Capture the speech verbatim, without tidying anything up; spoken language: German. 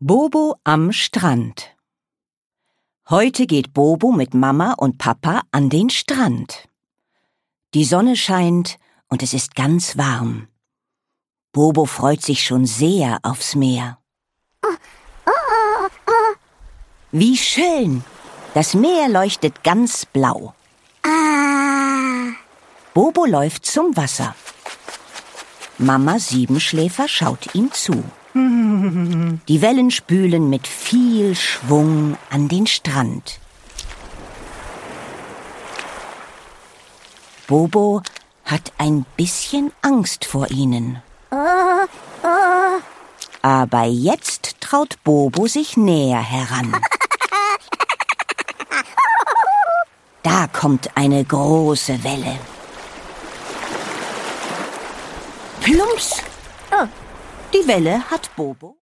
Bobo am Strand. Heute geht Bobo mit Mama und Papa an den Strand. Die Sonne scheint und es ist ganz warm. Bobo freut sich schon sehr aufs Meer. Wie schön! Das Meer leuchtet ganz blau. Bobo läuft zum Wasser. Mama Siebenschläfer schaut ihm zu. Die Wellen spülen mit viel Schwung an den Strand. Bobo hat ein bisschen Angst vor ihnen. Aber jetzt traut Bobo sich näher heran. Da kommt eine große Welle. Plumps! Die Welle hat Bobo